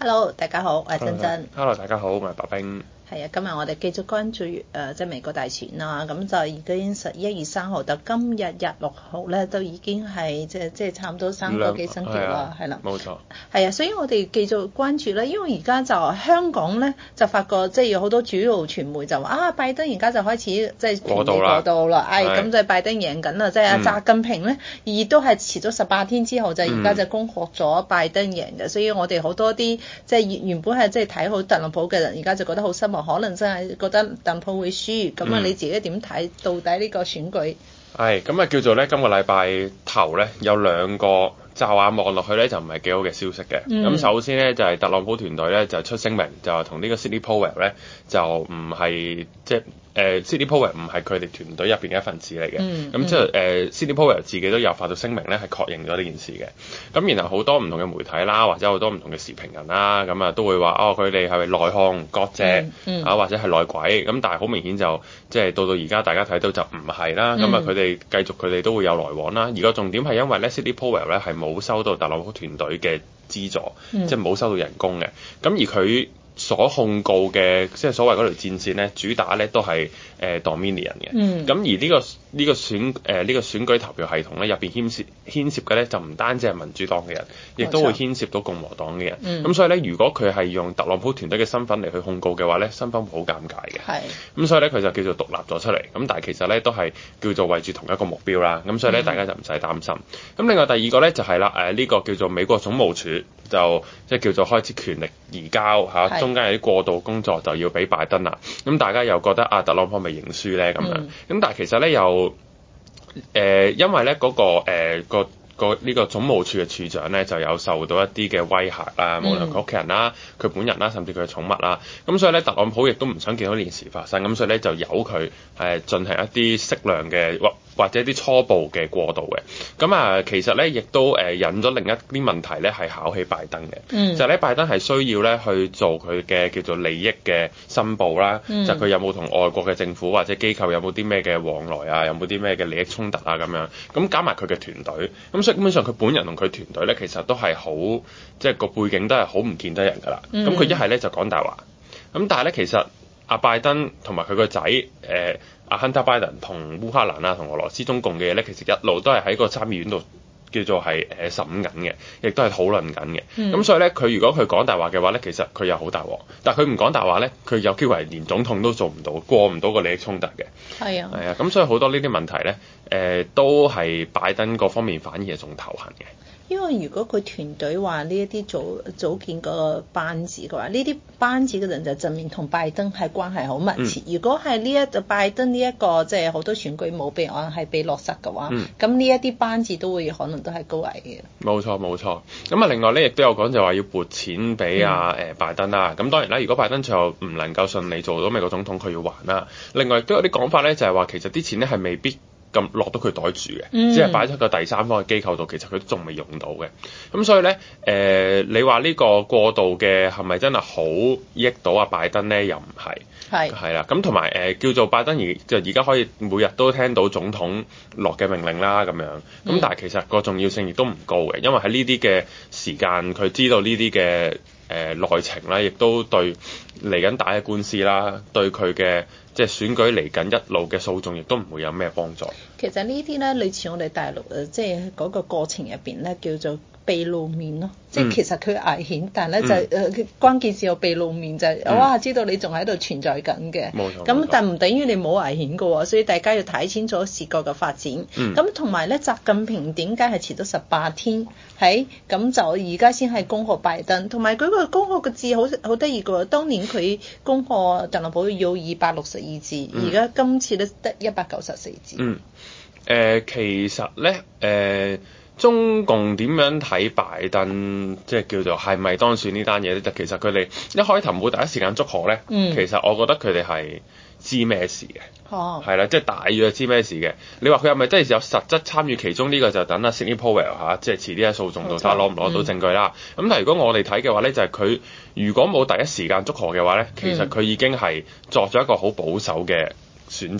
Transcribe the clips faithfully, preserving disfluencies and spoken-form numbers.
Hello， 大家好，我係珍珍。 Hello， 大家好，我係白兵。 係啊，今日我哋繼續關注誒、呃、即係美國大選啦。咁就已經十一月三號到今日日六號咧，都已經係即係即係差唔多三個幾星期啦，係啦。 冇錯。 係啊，所以我哋繼續關注啦。因為而家就香港咧就發覺即係有好多主要傳媒就話啊，拜登而家就開始即係權力過渡啦。誒咁、哎、就拜登贏緊啦，即係阿習近平咧，亦都係遲咗十八天之後就而家就公佈咗拜登贏嘅、嗯。所以我哋好多啲即係原本係即係睇好特朗普嘅人，而家就覺得好失望。可能真係覺得特朗普會輸，咁啊你自己點睇？到底呢個選舉？ 係咁啊，叫做咧今個禮拜頭咧有兩個驟眼望落去咧就唔係幾好嘅消息嘅。咁、嗯、首先咧就係、是、特朗普團隊咧就出聲明，就話同呢個 Sidney Powell 咧就唔係即係。誒 Sidney Powell 唔係佢哋團隊入邊嘅一份子嚟嘅，咁即係誒 Sidney Powell 自己都有發到聲明咧，係確認咗呢件事嘅。咁然後好多唔同嘅媒體啦，或者好多唔同嘅時評人啦，咁啊都會話哦，佢哋係咪內訌割席啊，嗯嗯、或者係內鬼？咁但係好明顯就即係到到而家大家睇到就唔係啦。咁啊佢哋繼續佢哋都會有來往啦。而個重點係因為咧 Sidney Powell 咧係冇收到特朗普團隊嘅資助，嗯、即係冇收到人工嘅。咁而佢所控告嘅即係所謂嗰條戰線咧，主打咧都係誒 Dominion 嘅。咁、嗯、而呢、呢個呢、呢個選誒呢、呃呢個選舉投票系統咧入邊牽涉牽涉嘅咧就唔單止係民主黨嘅人，亦都會牽涉到共和黨嘅人。咁、嗯、所以咧，如果佢係用特朗普團隊嘅身份嚟去控告嘅話咧，身份會好尷尬嘅。係。咁所以咧，佢就叫做獨立咗出嚟。咁但係其實咧都係叫做為住同一個目標啦。咁所以咧，大家就唔使擔心。咁、嗯、另外第二個咧就係、是、啦，誒、呃、呢、呢個叫做美國總務署就即係叫做開始權力移交嚇。啊中間有啲過渡工作就要俾拜登啦，咁大家又覺得啊特朗普咪認輸咧咁樣，咁、嗯、但係其實咧又誒、呃、因為咧嗰、那個誒、呃、個個呢個總務處嘅處長咧就有受到一啲嘅威嚇啦，無論佢屋企人啦、佢本人啦，甚至佢嘅寵物啦，咁所以咧特朗普亦都唔想見到呢件事發生，咁所以咧就由佢誒進行一啲適量嘅或或者一啲初步嘅過渡嘅，咁啊其實咧亦都誒引咗另一啲問題咧係考起拜登嘅、嗯，就係咧拜登係需要咧去做佢嘅叫做利益嘅申報啦、嗯，就佢有冇同外國嘅政府或者機構有冇啲咩嘅往來啊，有冇啲咩嘅利益衝突啊咁樣，咁加埋佢嘅團隊，咁所以基本上佢本人同佢團隊咧其實都係好即係個背景都係好唔見得人㗎啦，咁佢一係咧就講大話，咁但係咧其實阿拜登同埋佢個仔誒。阿 Hunter Biden 同烏克蘭啊，同俄羅斯中共嘅嘢咧，其實一路都係喺個參議院度叫做係誒審緊嘅，亦都係討論緊嘅。咁、嗯、所以咧，佢如果佢講大話嘅話咧，其實佢又好大鑊。但係佢唔講大話咧，佢有機會係連總統都做唔到，過唔到個利益衝突嘅。係啊，係啊。咁所以好多呢啲問題咧，誒、呃、都係拜登嗰方面反而係仲頭痕嘅。 因為如果佢團隊話呢一啲組組建個班子嘅話，呢啲班子嘅人就證明同拜登係關係好密切。嗯、如果係呢一個拜登呢一個即係好多選舉冇備案係被落實嘅話，咁呢一啲班子都會可能都係高危嘅。冇錯冇錯。咁啊，另外咧亦都有講就話要撥錢俾阿誒拜登啦。咁、嗯、當然啦，如果拜登最後唔能夠順利做到美國總統，佢要還啦。另外亦都有啲講法咧，就係話其實啲錢咧係未必咁落到佢袋住嘅，嗯、只係擺咗個第三方嘅機構度，其實佢都仲未用到嘅。咁所以咧，誒、呃，你話呢個過渡嘅係咪真係好益到阿拜登咧？又唔係，係係啦。咁同埋誒叫做拜登而就而家可以每日都聽到總統落嘅命令啦，咁樣。咁、嗯、但係其實個重要性亦都唔高嘅，因為喺呢啲嘅時間，佢知道呢啲嘅誒內情啦，亦都對嚟緊打嘅官司啦，對佢嘅即係選舉嚟緊一路嘅訴訟，亦都唔會有咩幫助。 其實呢啲咧，類似我哋大陸誒，即係嗰個過程入邊咧，叫做被露面咯。即係其實佢危險，但係咧、嗯、就誒、呃、關鍵時候被露面就係、是嗯、哇知道你仲喺度存在緊嘅。冇錯。咁但唔等於你冇危險嘅喎，所以大家要睇清楚事個嘅發展。咁同埋咧，習近平點解係遲咗十八天？喺咁就而家先係恭賀拜登，同埋佢個恭賀嘅字好好得意嘅喎。當年佢恭賀特朗普要二百六十二字，而家、嗯、今次咧得一百九十四字。嗯。 誒、呃，其實咧，誒、呃。中共點樣睇拜登，即係叫做係咪當選呢單嘢咧？就其實佢哋一開頭冇第一時間祝賀咧、嗯，其實我覺得佢哋係知咩事嘅，係、哦、啦，即係大約知咩事嘅。你話佢係咪真係有實質參與其中呢、呢個就等阿 Sidney Powell 嚇，即係遲啲喺訴訟度睇下攞唔攞到證據啦。咁、嗯、但係如果我哋睇嘅話咧，就係、是、佢如果冇第一時間祝賀嘅話咧，其實佢已經係作咗一個好保守嘅選擇。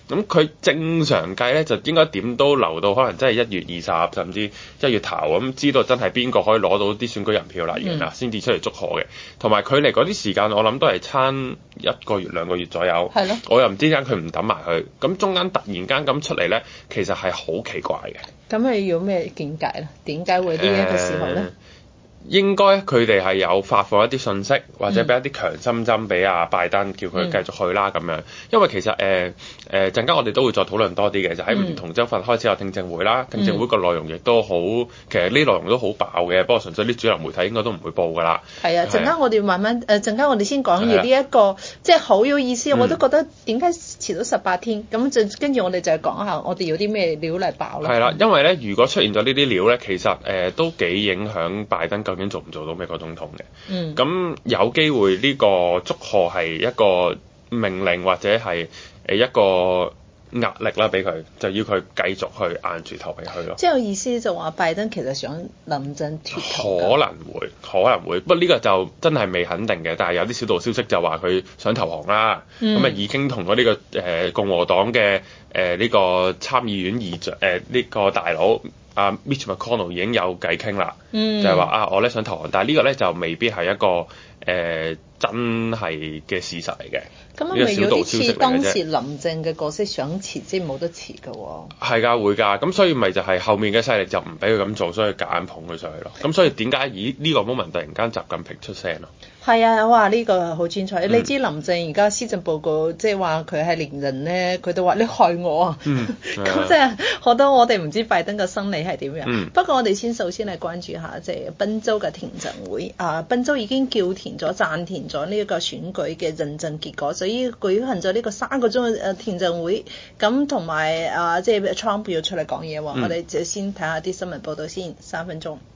咁佢正常計咧就應該點都留到可能真係一月二十甚至一月頭咁，知道真係邊個可以攞到啲選舉人票啦，然後先至出嚟祝賀嘅。同埋距離嗰啲時間，我諗都係差一個月兩個月左右。 係咯。 我又唔知點解佢唔等埋去，咁中間突然間咁出嚟咧，其實係好奇怪嘅。 咁你要咩見解咧？點解會呢一個時候咧？呃應該佢哋係有發放一啲信息，或者俾一啲強心針俾阿拜登，叫佢繼續去啦咁樣。因為其實誒誒陣間我哋都會再討論多啲嘅，就喺唔同州份開始有聽證會啦。聽證會個內容亦都好，其實呢內容都好爆嘅。不過純粹啲主流媒體應該都唔會報㗎啦。係啊，陣間我哋慢慢誒陣間我哋先講完呢一個，即係好有意思。我都覺得點解遲咗十八天？咁就跟住我哋就係講下我哋有啲咩料嚟爆啦。係啦，因為咧如果出現咗呢啲料咧，其實誒、呃、都幾影響拜登究竟做唔做到美國總統嘅。嗯，咁有機會呢個祝賀係一個命令或者係誒一個壓力啦，俾佢就要佢繼續去硬住頭皮去咯。即係有意思就話拜登其實想臨陣脫逃。可能會，可能會，不過呢個就真係未肯定嘅。但係有啲小道消息就話佢想投降啦。咁啊、嗯、已經同咗呢個誒、呃、共和黨嘅誒呢個參議院議長誒呢個大佬。阿、uh, Mitch McConnell 已經有偈傾啦，嗯、就係話啊，我咧想投降，但係呢個咧就未必係一個誒、呃、真係嘅事實嚟嘅。咁係咪有啲似當時林鄭嘅角色想辭，即係冇得辭嘅喎？係㗎，會㗎。咁所以咪就係後面嘅勢力就唔俾佢咁做，所以夾硬捧佢上去咯。咁所以點解咦呢個 moment 突然間習近平出聲咯？係啊，哇！呢、這個好精彩。嗯、你知林鄭而家施政報告即係話佢係連任咧，佢都話你害我啊。咁即係好多我哋唔知拜登嘅心理係點樣。嗯、不過我哋先首先嚟關注下即係賓州嘅聽證會。啊，賓州已經叫停咗、暫停咗呢一個選舉嘅認證結果，所以舉行咗呢個三個鐘嘅誒聽證會。咁同埋啊，即係 Trump 要出嚟講嘢喎。嗯、我哋就先睇下啲新聞報導先，三分鐘。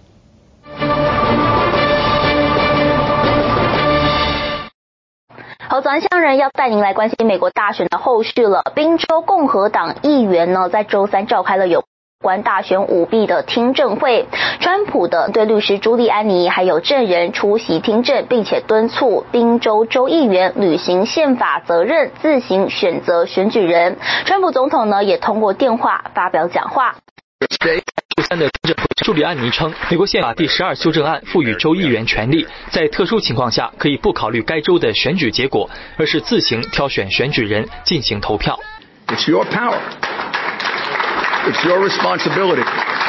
好，早安鄉人要帶您來關心美國大選的後續了。賓州共和黨議員呢，在週三召開了有關大選舞弊的聽證會。川普的對律師朱利安尼還有證人出席聽證，並且敦促賓州州議員履行憲法責任，自行選擇選舉人。川普總統呢，也通過電話發表講話。 周三的聽證會，朱利安尼稱，美國憲法第十二修正案賦予州議員權利，在特殊情況下可以不考慮該州的選舉結果，而是自行挑選選舉人進行投票。 It's your power. It's your responsibility.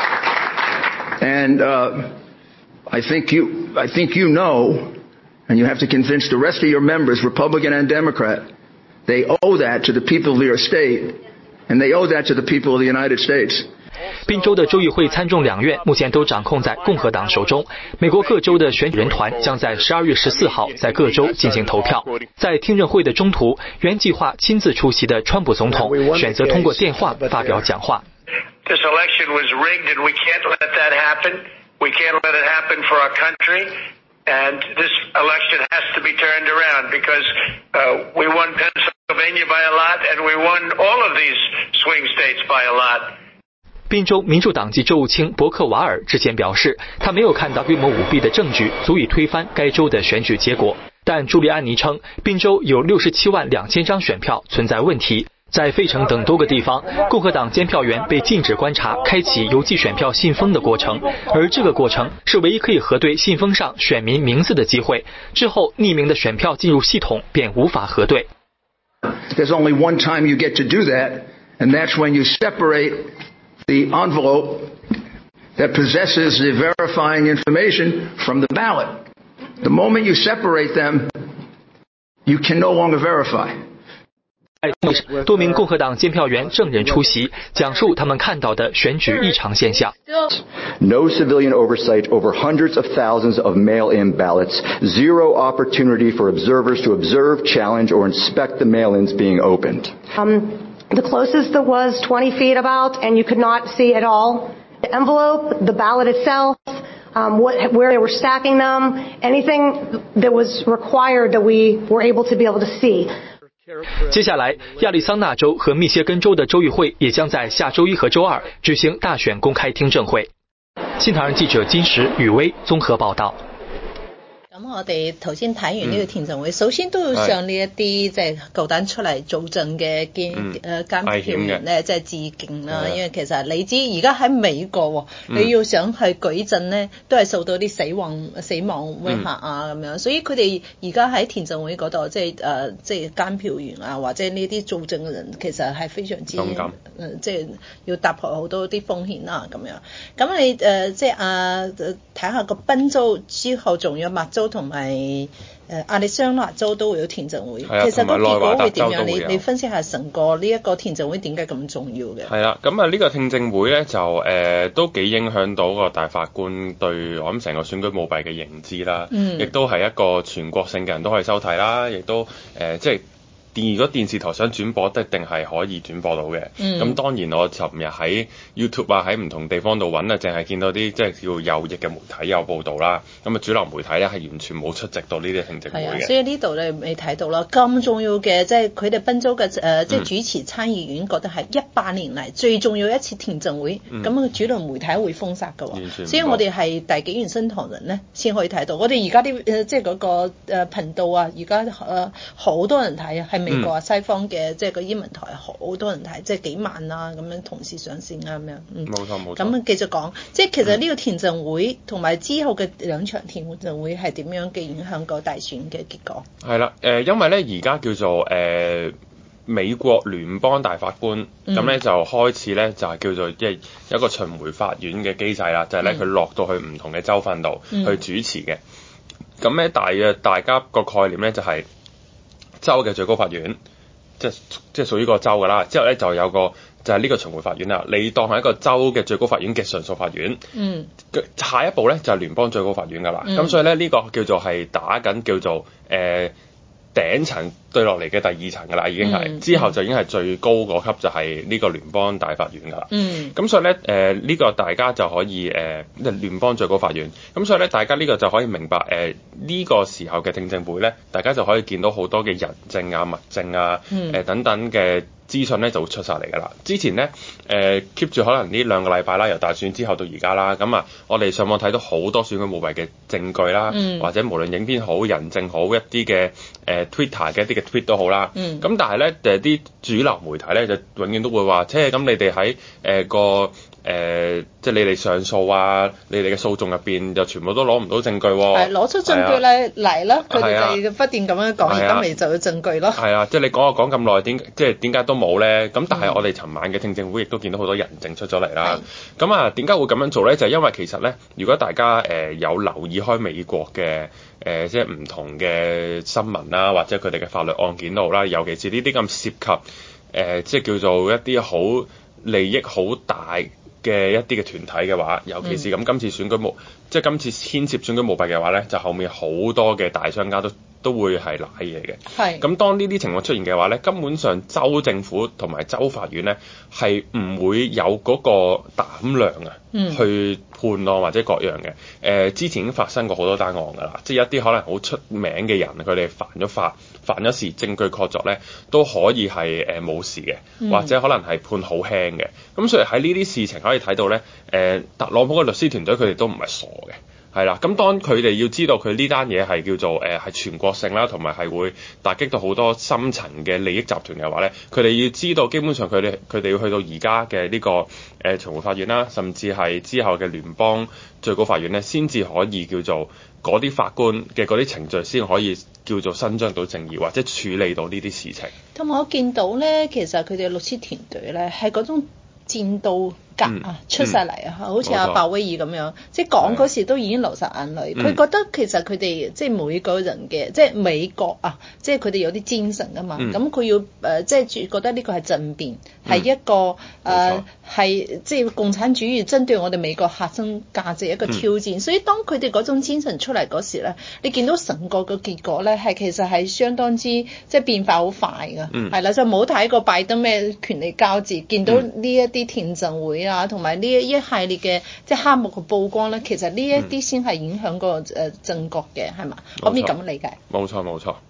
And uh, I think you, I think you know, and you have to convince the rest of your members, Republican and Democrat, they owe that to the people of your state, and they owe that to the people of the United States. 賓州的州議會參眾兩院目前都掌控在共和黨手中。美國各州的選舉人團將在十二月十四號在各州進行投票。在聽證會的中途，原計劃親自出席的川普總統選擇通過電話發表講話。 This election was rigged and we can't let that happen. We can't let it happen for our country. And this election has to be turned around because uh, we won Pennsylvania by a lot and we won all of these swing states by a lot. 賓州民主黨籍州務卿伯克瓦爾之前表示，他沒有看到規模舞弊的證據足以推翻該州的選舉結果。但朱利安尼稱，賓州有六十七萬兩千張選票存在問題，在費城等多個地方，共和黨監票員被禁止觀察開啟郵寄選票信封的過程，而這個過程是唯一可以核對信封上選民名字的機會。之後，匿名的選票進入系統便無法核對。 There's only one time you get to do that, and that's when you separate the envelope that possesses the verifying information from the ballot. The moment you separate them, you can no longer verify. 多名共和黨監票員證人出席，講述他們看到的選舉異常現象。 No civilian oversight over hundreds of thousands of mail-in ballots. Zero opportunity for observers to observe, challenge, or inspect the mail-ins being opened. Um,The closest that was twenty feet about, and you could not see at all the envelope, the ballot itself, um, what, where they were stacking them, anything that was required that we were able to be able to see. 接下來，亞利桑那州和密歇根州的州議會也將在下周一和周二舉行大選公開聽證會。新唐人記者金石雨薇綜合報道。 咁我哋頭先睇完呢個聽證會，嗯、首先都要向呢一啲即係夠膽出嚟做證嘅監誒監票員咧，即係致敬啦。因為其實你知而家喺美國，嗯、你要想去舉證咧，都係受到啲死亡死亡威嚇啊咁、嗯、樣，所以佢哋而家喺聽證會嗰度，即係誒即係監票員啊，或者呢啲做證嘅人，其實係非常之誒，即係要突破好多啲風險啊咁樣。咁你誒、呃、即係啊睇下個賓州之後，仲有密州同埋誒亞利桑那州都會有聽證會。 係啊， 其實個結果會點樣？ 你你分析下成個呢一個聽證會點解咁重要嘅？ 係啦，咁啊呢個聽證會咧就誒、呃、都幾影響到個大法官對我諗成個選舉舞弊嘅認知啦。嗯。亦都係一個全國性嘅人都可以收睇啦，亦都誒、呃、即係。如果電視台想轉播，一定係可以轉播到嘅。咁、嗯、當然我尋日喺 YouTube 啊，喺唔同地方度揾啊，淨係見到啲即係叫右翼嘅媒體有報導啦。咁啊主流媒體咧係完全冇出席到呢啲聽證會嘅。 係啊，所以呢度你未睇到啦。咁重要嘅即係佢哋賓州嘅誒即係主持參議院覺得係一百年嚟最重要一次聽證會。咁啊、嗯、主流媒體會封殺㗎喎。所以我哋係第幾元新唐人咧先可以睇到。我哋而家啲誒即係嗰個誒頻道啊，而家誒好多人睇啊，係美國啊、嗯、西方嘅即係個英文台好多人睇，即係幾萬啊咁樣同時上線啊咁樣。嗯，冇錯冇錯。咁繼續講，即係其實呢個聽證會同埋之後嘅兩場聽證會係點樣嘅影響個大選嘅結果？係啦， 誒、呃，因為咧而家叫做誒、呃、美國聯邦大法官，咁咧、嗯、就開始咧就係、是、叫做即係一個巡迴法院嘅機制啦，就係咧佢落到去唔同嘅州份度去主持嘅。咁咧、嗯、大約大家個概念咧就係、是。州嘅最高法院，即係即係屬於個州㗎啦。之後咧就有個就係、是、呢個巡迴法院啦。你當係一個州嘅最高法院嘅上訴法院。嗯。下一步咧就係、是、聯邦最高法院㗎啦。咁、嗯、所以咧呢、這個叫做係打緊叫做誒、呃、頂層對落嚟嘅第二層㗎啦，已經係、嗯、之後就已經係最高嗰級就係呢個聯邦大法院㗎啦。嗯。咁所以咧誒呢、呃這個大家就可以誒、呃、聯邦最高法院。咁所以咧大家呢個就可以明白誒呢、呃這個時候嘅聽證會咧，大家就可以見到好多嘅人證啊、物證啊、誒、嗯呃、等等嘅資訊咧就會出晒嚟㗎啦。之前咧誒 keep 住可能呢兩個禮拜啦，由大選之後到而家啦，咁啊我哋上網睇到好多選舉舞弊嘅證據啦，嗯、或者無論影片好、人證好、一啲嘅誒 Twitter 嘅一啲嘅 tweet 都好啦。咁、嗯、但係咧誒啲主流媒體咧就永遠都會話，即係咁你哋喺誒個。誒、呃，即係你哋上訴啊，你哋嘅訴訟入邊就全部都攞唔到證據喎、啊。係攞出證據咧嚟啦，佢哋、啊、就不斷咁樣講，而家咪就有證據咯。係啊，即係你講啊講咁耐，點即係點解都冇咧？咁但係我哋尋晚嘅聽證會亦都見到好多人證出咗嚟啦。咁是啊，點解會咁樣做咧？就係、是、因為其實咧，如果大家誒、呃、有留意開美國嘅誒、呃、即係唔同嘅新聞啦，或者佢哋嘅法律案件度啦，尤其是呢啲咁涉及誒、呃、即係叫做一啲好利益好大嘅一啲嘅團體嘅話，尤其是咁今次選舉舞，嗯、即係今次牽涉選舉舞弊嘅話咧，就後面好多嘅大商家都都會係賴嘢嘅。係是。咁當呢啲情況出現嘅話咧，根本上州政府同埋州法院咧係唔會有嗰個膽量啊，嗯、去判案或者各樣嘅。誒、呃，之前已經發生過好多單案㗎啦，即係一啲可能好出名嘅人，佢哋犯咗法。犯咗事，證據確鑿咧，都可以係誒冇事嘅，嗯、或者可能係判好輕嘅。咁所以喺呢啲事情可以睇到咧，誒、呃、特朗普嘅律師團隊佢哋都唔係傻嘅，係啦。咁當佢哋要知道佢呢單嘢係叫做誒係、呃、全國性啦，同埋係會打擊到好多深層嘅利益集團嘅話咧，佢哋要知道基本上佢哋佢哋要去到而家嘅呢個誒巡迴法院啦，甚至係之後嘅聯邦最高法院咧，先至可以叫做。嗰啲法官嘅嗰啲程序先可以叫做伸張到正義，或者處理到呢啲事情。同埋我見到咧，其實佢哋律師團隊咧係嗰種戰鬥格啊、嗯、出晒嚟啊，嗯、好似阿鮑威爾咁樣，錯即係講嗰時都已經流晒眼淚。佢、嗯、覺得其實佢哋即係每個人嘅，即係美國啊，即係佢哋有啲精神啊嘛。咁佢、嗯、要誒、呃，即係覺得呢個係政變，係、嗯、一個誒係即係共產主義針對我哋美國核心價值一個挑戰。嗯、所以當佢哋嗰種精神出嚟嗰時咧，你見到成個嘅結果咧係其實係相當之即係變化好快㗎。係啦、嗯，就冇睇過拜登咩權力交接，見到呢一啲聽證會啊，同埋呢一系列嘅即係黑幕嘅曝光咧，其實呢一啲先係影響個誒政局嘅，係嘛？可唔可以咁理解？ 冇錯冇錯。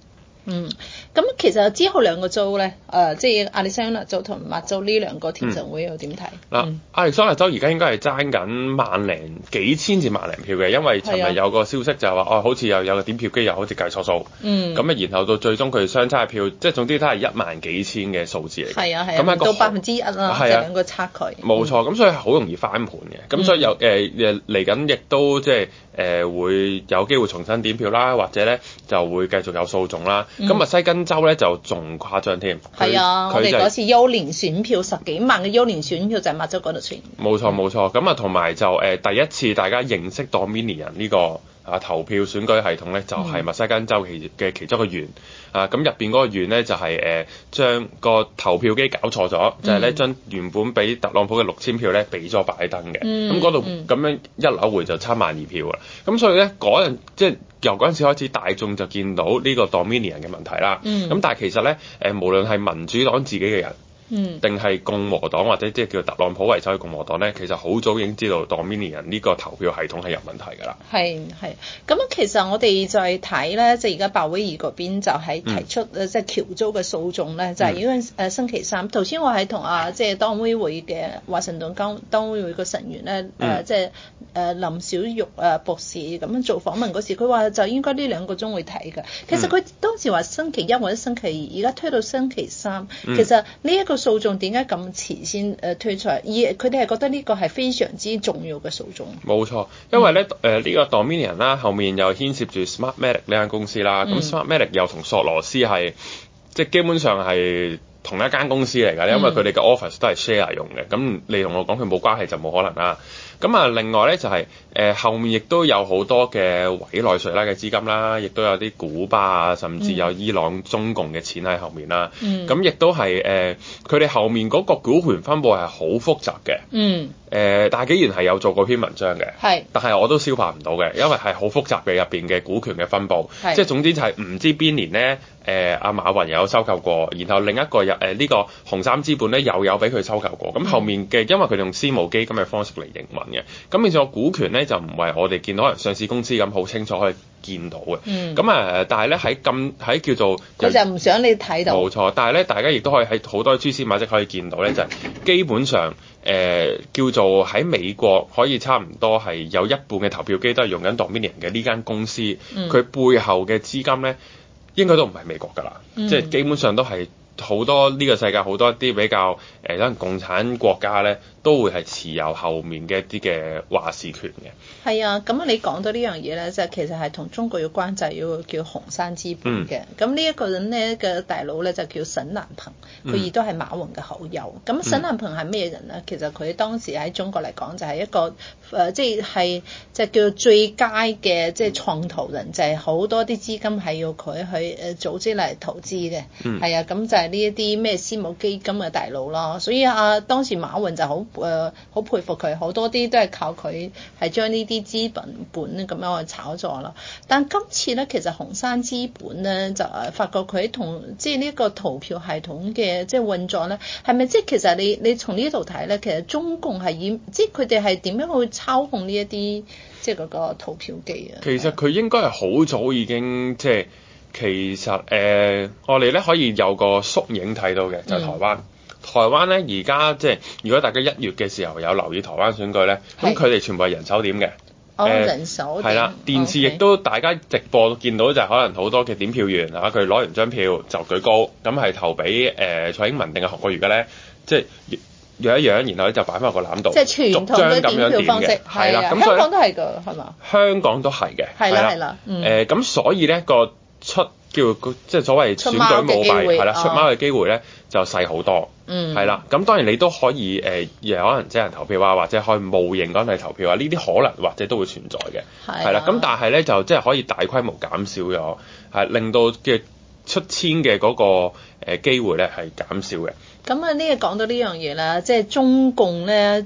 嗯，咁其實之後兩個州咧，誒、呃，即係亞利桑那州同密州呢兩個聽證會又點睇？ 嗱、 嗯， 亞利桑那州而家應該係爭緊萬零幾千至萬零票嘅，因為尋日有個消息就係話，哦，好似又有個點票機又好似計錯數，嗯，咁啊，然後到最終佢哋相差嘅票，即係總之都係一萬幾千嘅數字嚟嘅， 係啊係啊，咁到百分之一啦，係啊，兩個差距， 冇錯，咁所以好容易翻盤嘅，咁所以有誒誒嚟緊亦都即係誒會有機會重新點票啦，或者咧就會繼續有訴訟啦，咁密西根州咧就仲誇張添， 係啊，我哋嗰次優年選票十幾萬嘅優年選票就係密州嗰度出現。冇錯冇錯，咁啊同埋就誒、呃、第一次大家認識 Dominion 呢個啊投票選舉系統咧，就係、是、密西根州其嘅其中一個縣啊，咁入邊嗰個縣咧就係、是、誒、呃、將個投票機搞錯咗，就係咧將原本俾特朗普嘅六千票咧俾咗拜登嘅，咁嗰度咁樣一扭回就差萬二票啦，咁所以咧嗰陣即係。由嗰陣時開始，大眾就見到呢個 Dominion 嘅問題啦。咁、嗯、但係其實咧，誒無論係民主黨自己嘅人，嗯，定係共和黨或者即係叫特朗普為首嘅共和黨咧，其實好早已經知道 Dominion 呢個投票系統係有問題㗎啦。 係係，咁其實我哋就係睇咧，即係而家鮑威爾嗰邊就係提出誒、嗯、即係喬州嘅訴訟咧，就係因為誒星期三頭先我係同啊即係當委會嘅華盛頓當當委會嘅成員咧誒、嗯呃、即係誒、呃、林小玉誒博士咁樣做訪問嗰時，佢話就應該呢兩個鐘會睇㗎。其實佢當時話星期一或者星期二，而家推到星期三，嗯、其實呢一個訴訟點解咁遲先誒推出嚟？而佢哋係覺得呢個係非常之重要嘅訴訟。 冇錯，因為咧誒呢個 Dominion 啦，後面又牽涉住 Smartmatic 呢間公司啦。咁、嗯、Smartmatic 又同索羅斯係即係基本上係同一間公司嚟㗎，因為佢哋嘅 office 都係 share 用嘅。咁你同我講佢冇關係就冇可能啦。咁啊，另外咧就係、是、誒、呃、後面亦都有好多嘅委內瑞拉嘅資金啦，亦都有啲古巴啊，甚至有伊朗、中共嘅錢喺後面啦。咁亦、嗯、都係誒佢哋後面嗰個股權分佈係好複雜嘅。嗯。誒、呃，但係既然係有做過篇文章嘅，係，但係我都消化唔到嘅，因為係好複雜嘅入邊嘅股權嘅分佈，係，即係總之就係唔知邊年咧，誒、呃、阿馬雲又有收購過，然後另一個又誒呢個紅杉資本咧又有俾佢收購過，咁後面嘅因為佢哋用私募基金嘅方式嚟營運嘅，咁變咗股權咧就唔係我哋見到可能上市公司咁好清楚可以見到嘅，咁啊、嗯，但係咧喺咁喺叫做佢就唔想你睇到， 冇錯，但係咧大家亦都可以喺好多蛛絲馬跡可以見到咧，就係、是、基本上。誒、呃、叫做喺美國可以差唔多係有一半嘅投票機都係用緊 Dominion 嘅呢間公司，佢、嗯、背後嘅資金咧應該都唔係美國㗎啦，嗯、即係基本上都係好多呢個世界好多一啲比較誒可能共產國家咧都會係持有後面嘅一啲嘅話事權嘅。係啊，咁你講到呢樣嘢咧，即係其實係同中國有關，就係有個叫紅杉資本嘅。咁呢一個人咧嘅大佬咧就叫沈南鵬，佢亦都係馬雲嘅好友。咁沈南鵬係咩人咧？其實佢當時喺中國嚟講就係一個誒，即係即係叫做最佳嘅即係創投人，就係、是、好多啲資金係要佢去誒組織嚟投資嘅。係、嗯、啊，咁就係呢一啲咩私募基金嘅大佬咯。所以啊，當時馬雲就好誒好佩服佢，好多啲都係靠佢係將呢啲資本本咁樣去炒作啦。但今次咧，其實紅杉資本咧就誒發覺佢同即係呢個投票系統嘅即係運作咧，係咪即係其實你你從呢度睇咧，其實中共係以即係佢哋係點樣去操控呢一啲即係嗰個投票機啊？ 其實佢應該係好早已經即係其實誒、呃，我哋咧可以有個縮影睇到嘅，就係、是、台灣。嗯台灣咧而家即係如果大家一月嘅時候有留意台灣選舉咧，咁佢哋全部係人手點嘅。 哦，呃、人手點。係啦， 電視亦都大家直播見到就係可能好多嘅點票員啊，佢攞完張票就舉高，咁係投俾誒、呃、蔡英文定係韓國瑜嘅咧，即係樣一樣，然後咧就擺翻個籃度， 即係傳統嘅點票方式。係啦，咁香港都係㗎，係嘛？ 香港都係嘅。 係啦，係啦。 誒咁，所以咧個出叫即係所謂選舉舞弊係啦，出貓嘅機會咧就細好多。嗯，係啦，咁當然你都可以誒，亦、呃、可能即係人投票啊，或者可以冒認嗰陣係投票啊，呢啲可能或者都會存在嘅，係啦。咁但係咧就即係可以大規模減少咗，係令到嘅出千嘅嗰個誒機會咧係減少嘅。 咁啊，呢個講到呢樣嘢啦，即係中共咧。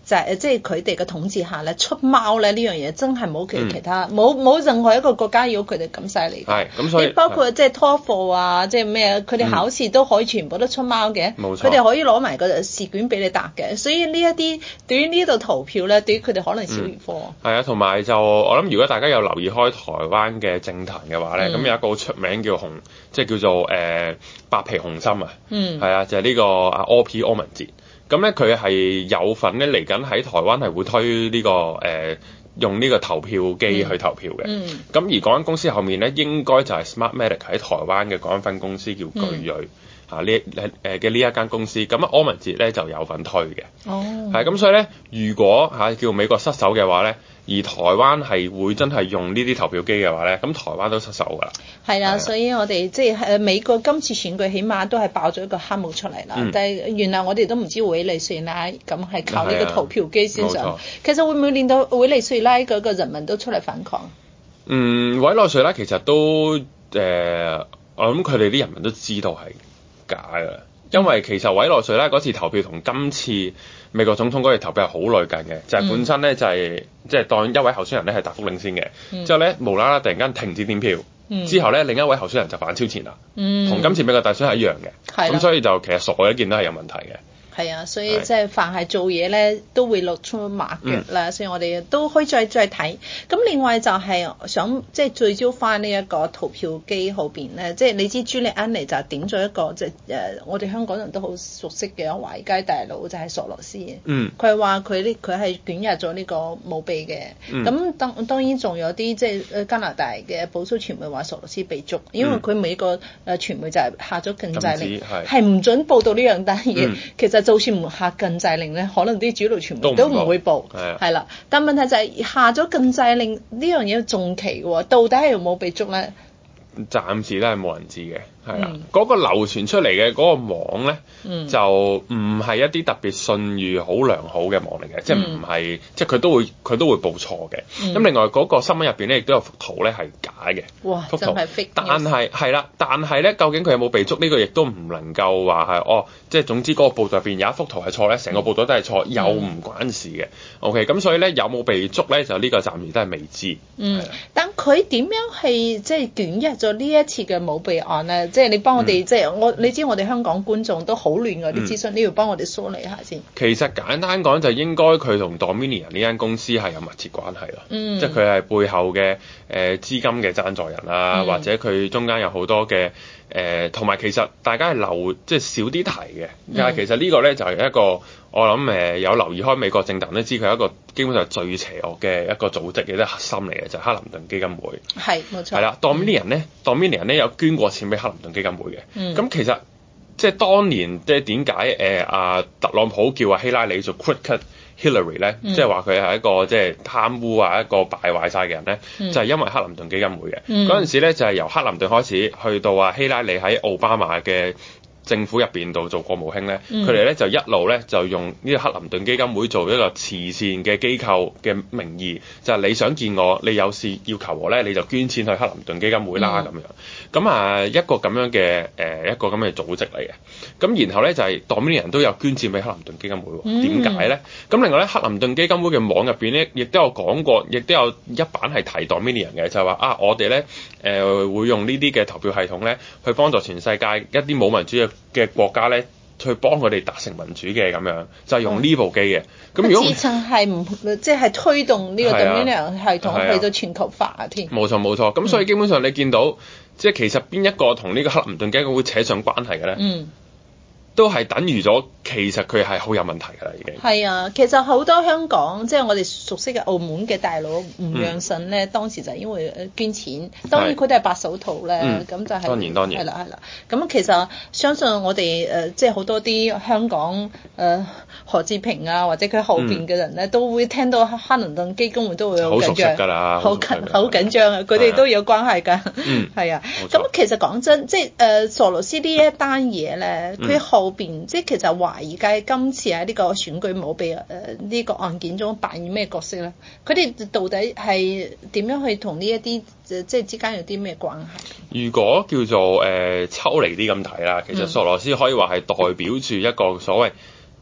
就係即係佢哋嘅統治下咧，出貓咧呢樣嘢真係冇其其他冇冇、嗯、任何一個國家要佢哋咁犀利。 係咁，所以包括即係托福啊，即係咩，佢哋考試都可以全部都出貓嘅。冇錯。佢哋可以攞埋個試卷俾你答嘅，所以呢一啲對於呢度投票咧，對於佢哋可能小兒科。係、 嗯、啊，同埋就我諗，如果大家有留意開台灣嘅政壇嘅話咧，咁、嗯、有一個好出名叫洪，即係叫做誒、呃、白皮洪森啊。嗯。係啊，就係、是、呢個阿柯 P 柯文哲。咁咧佢係有份咧嚟緊喺台灣係會推呢、這個誒、呃、用呢個投票機去投票嘅。嗯。咁、嗯、而嗰間公司後面咧應該就係 Smartmatic 喺台灣嘅嗰間分公司叫巨瑞。嗯嚇呢誒嘅呢一間公司，咁啊柯文哲咧就有份推嘅。哦，係咁，所以咧，如果嚇、啊、叫美國失守嘅話咧，而台灣係會真係用呢啲投票機嘅話咧，咁台灣都失守㗎啦。 係啦，所以我哋即係誒美國今次選舉起碼都係爆咗一個黑幕出嚟啦。嗯、但係原來我哋都唔知委內瑞拉咁係靠呢個投票機先上。其實會唔會令到委內瑞拉嗰個人民都出嚟反抗？ 嗯，委內瑞拉其實都誒、呃，我諗佢哋啲人民都知道係假㗎，因為其實委內瑞拉嗰次投票同今次美國總統嗰次投票係好類近嘅，就係、是、本身咧就係即係當一位候選人咧係大幅領先嘅，嗯、之後咧無啦啦突然間停止點票，嗯、之後咧另一位候選人就反超前啦，同、嗯、今次美國大選係一樣嘅，咁的所以就其實所有一件都係有問題嘅。 係啊，所以即係凡係做嘢咧都會落出馬腳啦，嗯、所以我哋都可以再再睇。咁另外就係想即係聚焦翻呢一個投票機後邊咧，即係你知朱利安尼就點咗一個即係誒我哋香港人都好熟悉嘅華爾街大佬就係索羅斯。嗯。佢話佢呢佢係捲入咗呢個舞弊嘅。咁、嗯、當當然仲有啲即係加拿大嘅保守傳媒話索羅斯被捉，因為佢美國誒傳媒就係下咗禁制令，係唔準報道呢樣單嘢。嗯、其實就算唔下禁制令咧，可能啲主流傳媒都唔會報，係啦。但問題就係下咗禁制令呢樣嘢仲奇喎，到底係有冇被捉咧？ 暫時都係冇人知嘅。係啦，嗰、嗯、個流傳出嚟嘅嗰個網咧，嗯、就唔係一啲特別信譽好良好嘅網嚟嘅，嗯、即係唔係，即係佢都會佢都會報錯嘅。咁、嗯、另外嗰個新聞入邊咧，亦都有幅圖咧係假嘅。哇！幅圖，但係係啦，但係咧，究竟佢有冇被捉呢、呢個，亦都唔能夠話係哦，即係總之嗰個報道入邊有一幅圖係錯咧，成個報道都係錯，又唔關事嘅。OK，咁所以咧有冇被捉咧，就呢個暫時都係未知。嗯， 的但佢點樣係即係捲入咗呢一次嘅舞弊案咧？即係你幫我哋，嗯、即係我你知我哋香港觀眾都好亂嗰啲資訊，你要幫我哋梳理下先。 其實簡單講就應該佢同 Dominion 呢間公司係有密切關係咯，嗯、即係佢係背後嘅誒、呃、資金嘅贊助人啊，嗯、或者佢中間有好多嘅誒，同、呃、埋其實大家係留即係少啲提嘅，但係、嗯、其實呢個咧就係一個我諗誒、呃、有留意開美國政壇都知佢係一個基本上係最邪惡嘅一個組織嘅，即係核心嚟嘅，就係、是、克林頓基金會。係冇錯。係啦，Dominion 咧，Dominion 咧有捐過錢俾克林頓基金會嘅。咁、嗯、其實即係當年即係點解誒阿特朗普叫阿希拉里做 Crooked Hillary 咧，嗯、即係話佢係一個即係貪污啊，一個敗壞晒嘅人咧，嗯、就係因為克林頓基金會嘅。嗰陣、嗯、時咧就係、是、由克林頓開始，去到啊希拉里喺奧巴馬嘅政府入邊度做國務卿咧，佢哋咧就一路咧就用呢個克林頓基金會做一個慈善嘅機構嘅名義，就係、是、你想見我，你有事要求我咧，你就捐錢去克林頓基金會啦咁、嗯、樣。咁啊一個咁樣嘅誒、呃、一個咁嘅組織嚟嘅。咁然後咧就係、是、Dominion 人都有捐錢俾克林頓基金會喎。點解咧？咁另外咧克林頓基金會嘅網入邊咧，亦都有講過，亦都有一版係提 Dominion 嘅，就係、是、話啊我哋咧誒會用呢啲嘅投票系統咧，去幫助全世界一啲冇民主嘅嘅國家咧，去幫佢哋達成民主嘅咁樣，就係、是、用呢部機嘅。咁、嗯、如果自稱係唔即係推動呢個 Dominion 系統去到全球化啊添。冇錯冇錯，咁所以基本上你見到，嗯、即係其實邊一個同呢個克林頓基金會扯上關係嘅咧？嗯。都係等於咗，其實佢係好有問題㗎啦，已經。係啊，其實好多香港即係我哋熟悉嘅澳門嘅大佬吳讓信咧，嗯、當時就係因為捐錢，當然佢哋係白手套咧，咁、嗯、就係、是。當然當然。係啦係啦，咁其實相信我哋誒、呃，即係好多啲香港誒、呃、何志平啊，或者佢後邊嘅人咧，嗯、都會聽到克林頓基金會都會好緊張㗎啦，好緊好緊張啊！佢哋都有關係㗎，嗯，係啊。咁其實講真，即係誒索羅斯呢一單嘢咧，佢後後邊即係其實華爾街今次喺呢個選舉舞弊誒呢個案件中扮演咩角色咧？佢哋到底係點樣去同呢一啲即係之間有啲咩關係？如果叫做誒、呃、抽離啲咁睇啦，其實索羅斯可以話係代表住一個所謂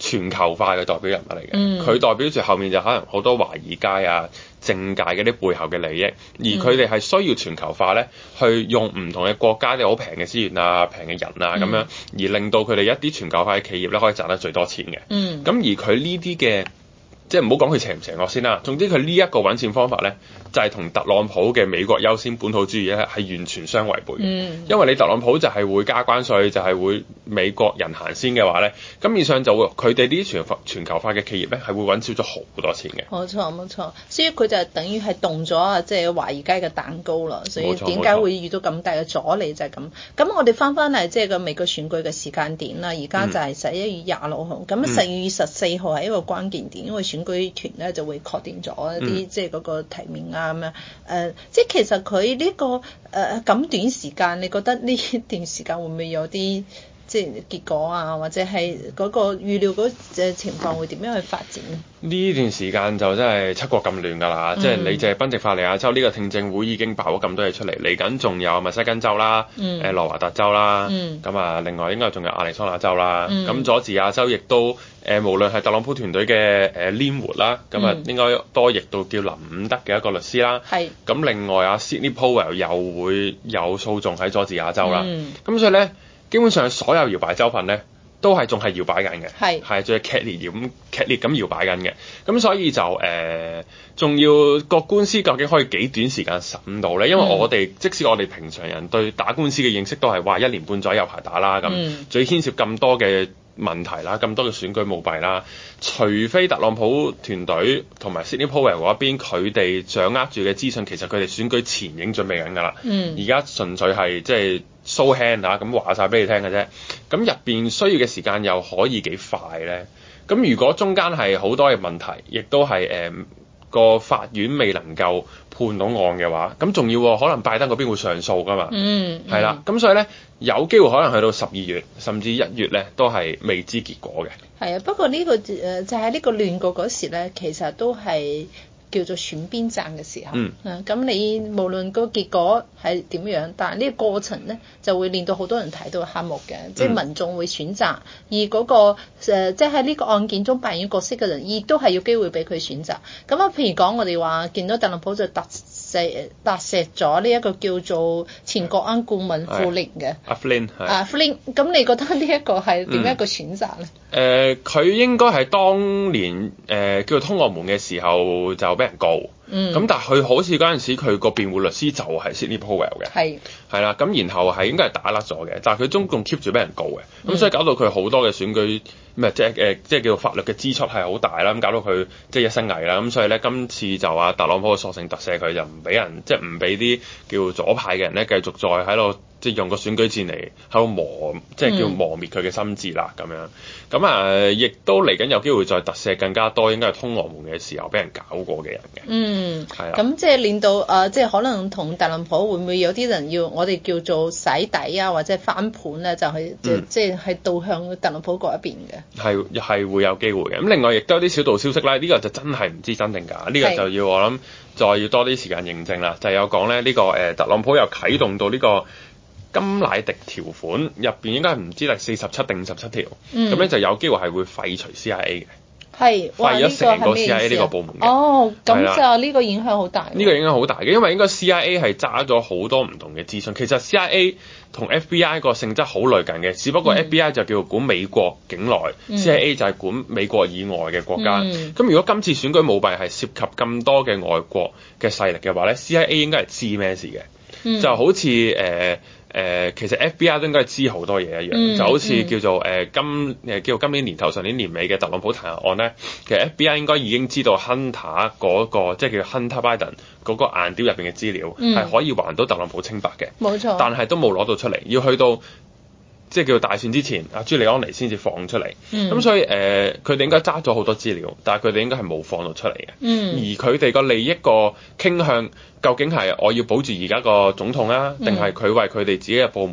全球化嘅代表人物嚟嘅，佢、 嗯、 代表住後面就可能好多華爾街啊、政界嗰啲背後嘅利益，而佢哋係需要全球化咧，去用唔同嘅國家啲好平嘅資源啊、平嘅人啊咁、嗯、樣，而令到佢哋一啲全球化嘅企業咧可以賺得最多錢嘅。咁、嗯、而佢呢啲嘅，即係唔好講佢邪唔邪惡先啦，總之佢呢一個揾錢方法咧，就係、是、同特朗普嘅美國優先本土主義咧係完全相違背嘅。嗯、因為你特朗普就係會加關稅，就係、是、會美國人行先嘅話咧，咁以上就會佢哋啲全全球化嘅企業咧係會揾少咗好多錢嘅。 冇錯冇錯，所以佢就等於係動咗啊，即係華爾街嘅蛋糕啦。所以點解會遇到咁大嘅阻力就係咁。咁我哋翻翻嚟即係個美國選舉嘅時間點啦，而家就係十一月廿六號，咁十二月十四號係一個關鍵點，因為選舉團咧就會確定咗一啲、嗯、即係嗰個提名啊咁樣。誒、呃，即係其實佢呢、這個誒咁、呃、短時間，你覺得呢段時間會唔會有啲即係結果啊，或者係嗰個預料嗰隻情況會點樣去發展呢？ 呢段時間就真係七國咁亂㗎啦，嗯、即係你淨係賓夕法尼亞州呢個聽證會已經爆咗咁多嘢出嚟，嚟緊仲有密西根州啦，誒、嗯、羅華達州啦，咁啊、嗯、另外應該仲有亞利桑那州啦，咁、嗯、佐治亞州亦都誒、呃、無論係特朗普團隊嘅誒黏活啦，咁啊、嗯、應該多譯到叫林伍德嘅一個律師啦，咁、嗯、另外啊 Sidney Powell 又會有訴訟喺佐治亞州啦，咁、嗯、所以咧基本上所有搖擺州份咧，都係仲係搖擺緊嘅，係係仲係劇烈咁劇烈咁搖擺緊嘅，咁所以就誒仲、呃、要個官司究竟可以幾短時間審到咧？因為我哋、嗯、即使我哋平常人對打官司嘅認識都係話一年半載有排打啦，咁仲要牽涉咁多嘅問題啦，咁多嘅選舉舞弊啦，除非特朗普團隊同埋 Sidney Powell 嗰一邊佢哋掌握住嘅資訊，其實佢哋選舉前已經準備緊㗎啦，而家、嗯、純粹係即係 show hand 嚇咁話晒俾你聽嘅啫，咁入邊需要嘅時間又可以幾快咧？咁如果中間係好多嘅問題，亦都係誒個法院未能夠判到案嘅話，咁仲要可能拜登嗰邊會上訴㗎嘛？嗯，係、嗯、啦，咁所以咧有機會可能去到十二月甚至一月咧都係未知結果嘅。係啊， 不過呢、呢個誒、呃、就喺、是、呢個亂局嗰時咧，其實都係叫做選邊站嘅時候。嗯。咁、啊、你無論個結果係點樣，但係呢個過程咧就會令到好多人睇到黑幕嘅，嗯、即係民眾會選擇，而嗰、嗰個、呃、即係喺呢個案件中扮演角色嘅人，亦都係有機會俾佢選擇。咁啊，譬如講我哋話見到特朗普就特石特石咗呢一個叫做前國安顧問庫林嘅。 阿 Flynn 係。啊 Flynn，咁你覺得呢一個係點樣一個選擇咧？ 誒，佢應該係當年誒、呃、叫做通俄門嘅時候就俾人告。嗯，咁但係佢好似嗰陣時佢個辯護律師就係 Sidney Powell 嘅，係係啦，咁然後係應該係打甩咗嘅，但係佢中共 keep 住俾人告嘅，咁、嗯、所以搞到佢好多嘅選舉唔係即係誒即係叫做法律嘅支出係好大啦，咁搞到佢即係一身危啦，咁所以咧今次就話特朗普索性特赦佢，就唔俾人即係唔俾啲叫左派嘅人咧繼續再喺度即係用個選舉戰嚟喺度磨，即係叫磨滅佢嘅心智啦咁樣，咁啊亦都嚟緊有機會再特赦更加多，應該係通俄門嘅時候俾人搞過嘅人嘅。嗯。嗯，係啊，咁即係令到誒、呃，即係可能同特朗普會唔會有啲人要我哋叫做洗底啊，或者翻盤咧，就係、是嗯、即係係導向特朗普嗰一邊嘅。係係會有機會嘅。咁另外亦都有啲小道消息咧，呢、這個就真係唔知真定假，呢、這個就要我諗再要多啲時間認證啦。就有講咧呢、這個誒、呃、特朗普又啟動到呢個甘迺迪條款入邊，應該係唔知係四十七定五十七條，咁咧、嗯、就有機會係會廢除 C I A 嘅。係，廢咗成個 C I A 呢個部門嘅。哦，咁就呢個影響好大。呢個影響好大嘅，因為應該 C I A 係揸咗好多唔同嘅資訊。其實 C I A 同 F B I 個性質好類近嘅，只不過 F B I 就叫做管美國境內、嗯、，C I A 就係管美國以外嘅國家。咁、嗯、如果今次選舉舞弊係涉及咁多嘅外國嘅勢力嘅話咧 ，C I A 應該係知咩事嘅。嗯、就好似誒。呃誒、呃、其實 F B I 都應該知好多嘢一樣，嗯、就好似叫做誒、呃、今誒叫做今年年頭上年年尾嘅特朗普彈劾案咧，其實 F B I 應該已經知道 Hunter 嗰、那個即係叫 Hunter Biden 嗰個硬碟入邊嘅資料係、嗯、可以還到特朗普清白嘅，冇錯，但係都冇攞到出嚟，要去到即係叫做大選之前，阿朱利安尼先至放出嚟，咁、嗯、所以誒佢哋應該揸咗好多資料，但係佢哋應該係冇放到出嚟嘅，嗯、而佢哋個利益個傾向究竟係我要保住而家個總統啊，定係佢為佢哋自己嘅部門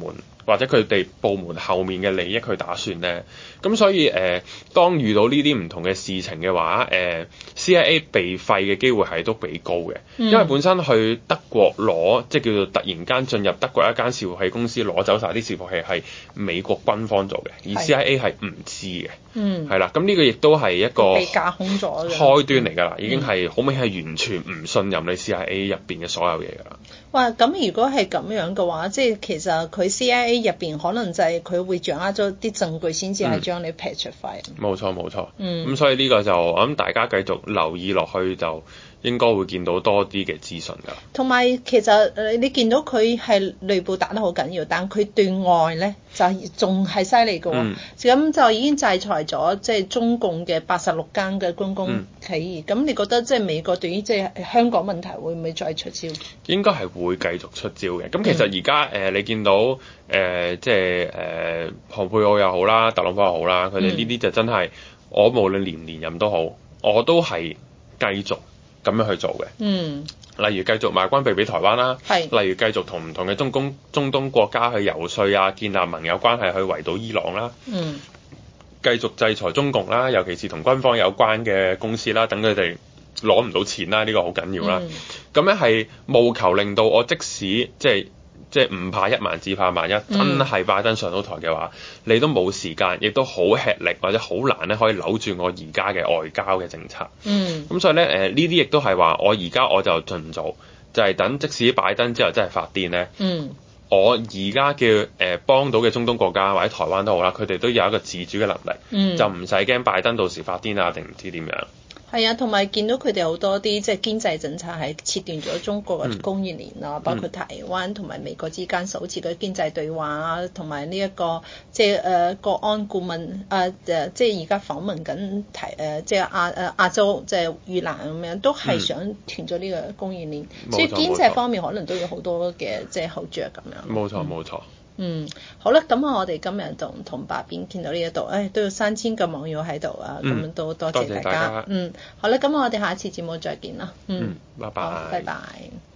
或者佢哋部門後面嘅利益去打算咧？咁所以誒、呃，當遇到呢啲唔同嘅事情嘅話，誒、呃、C I A 被廢嘅機會係都比高嘅，因為本身去德國攞即係叫做突然間進入德國一間伺服器公司攞走晒啲伺服器係美國軍方做嘅，而 C I A 係唔知嘅， 嗯， 係啦，咁呢個亦都係一個被架空咗嘅開端嚟㗎啦，已經係好明顯係完全唔信任你 C I A 入邊嘅所有嘢㗎啦。 哇！咁如果係咁樣嘅話，即係其實佢 C I A 入邊可能就係佢會掌握咗啲證據先至係將你 petrify。冇錯冇錯， 嗯， 咁所以呢個就我諗大家繼續留意落去就應該會見到多啲嘅資訊㗎。 同埋其實誒你見到佢係內部打得好緊要，但佢對外咧就仲係犀利嘅喎。咁、嗯、就已經制裁咗即係中共嘅八十六間嘅軍工企業。咁、嗯、你覺得即係美國對於即係香港問題會唔會再出招？應該係會繼續出招嘅。咁其實而家誒你見到誒、呃、即係誒蓬佩奧又好啦，特朗普又好啦，佢哋呢啲就真係、嗯、我無論連唔連任都好，我都係繼續咁樣去做嘅。嗯，例如繼續賣軍備俾台灣啦，係，例如繼續同唔同嘅中東中東國家去游說啊，建立盟友關係去圍堵伊朗啦。嗯，繼續制裁中共啦，尤其是同軍方有關嘅公司啦，等佢哋攞唔到錢啦，呢、這個好緊要啦。咁咧係務求令到我即使即係即係唔怕一萬，只怕萬一，嗯、真係拜登上到台嘅話，你都冇時間，亦都好吃力或者好難咧，可以扭住我而家嘅外交嘅政策。嗯，咁所以咧，誒呢啲亦都係話，我而家我就盡早，就係、是、等即使拜登之後真係發癲咧，嗯，我而家嘅誒幫到嘅中東國家或者台灣都好啦，佢哋都有一個自主嘅能力，嗯、就唔使驚拜登到時發癲啊，定唔知點樣。係啊，同埋見到佢哋好多啲即係經濟政策係切斷咗中國嘅供應鏈啊，嗯、包括台灣同埋美國之間首次嘅經濟對話啊，同埋呢一個即係誒國安顧問啊誒、呃，即係而家訪問緊提誒即係亞誒亞洲即係越南咁樣，都係想斷咗呢個供應鏈，嗯、所以經濟方面可能都有好多嘅即係後著咁樣。冇錯冇錯。嗯，好啦，咁我哋今日同同白邊見到呢一度，誒都有三千個網友喺度啊，咁、嗯、都多謝大家。大家嗯，好啦，咁我哋下一次節目再見啦。嗯，嗯拜拜。拜拜。